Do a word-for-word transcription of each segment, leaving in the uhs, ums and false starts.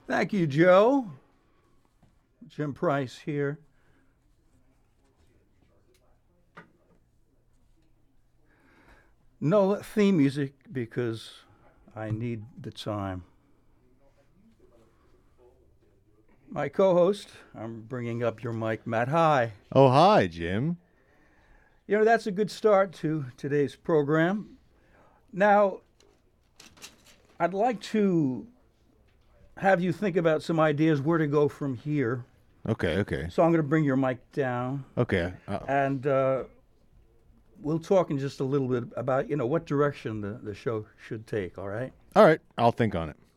Thank you, Joe. Jim Price here. No theme music because I need the time. My co-host, I'm bringing up your mic, Matt High. Oh, hi, Jim. You know, that's a good start to today's program. Now, I'd like to have you think about some ideas where to go from here. Okay, okay, So I'm going to bring your mic down, okay. Uh, and uh, we'll talk in just a little bit about, you know, what direction the, the show should take, all right? all right, I'll think on it.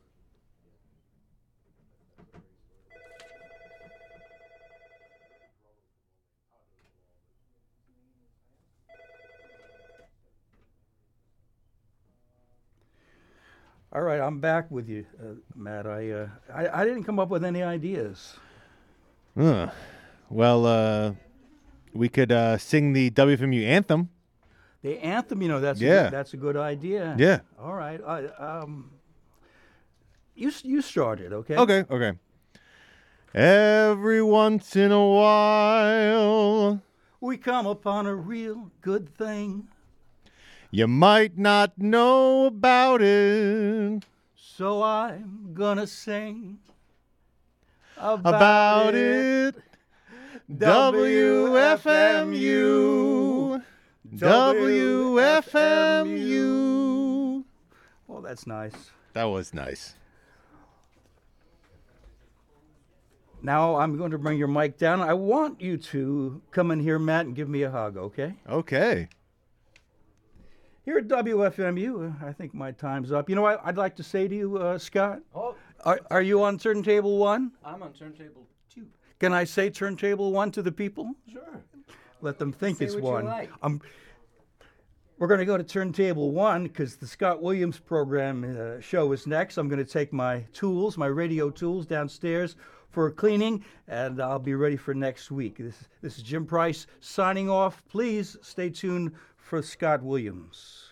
All right, I'm back with you, uh, Matt. I, uh, I I didn't come up with any ideas. Uh, well, uh, we could uh, sing the W F M U anthem. The anthem, you know, that's a Yeah. good, that's a good idea. Yeah. All right. I, um, you s- you started, okay? Okay, okay. Every once in a while, We come upon a real good thing, you might not know about it. so I'm gonna sing about, About it. it. W F M U. W F M U. Well, that's nice. That was nice. Now I'm going to bring your mic down. I want you to come in here, Matt, and give me a hug, okay? Okay. Here at W F M U, uh, I think my time's up. You know what I'd like to say to you, uh, Scott? Oh, Are, are you on turntable one? I'm on turntable two. Can I say turntable one to the people? Sure. Let them think Say it's what you one. like. Um, we're going to go to turntable one because the Scott Williams program uh, show is next. I'm going to take my tools, my radio tools, downstairs for cleaning, and I'll be ready for next week. This, this is Jim Price signing off. Please stay tuned for Scott Williams.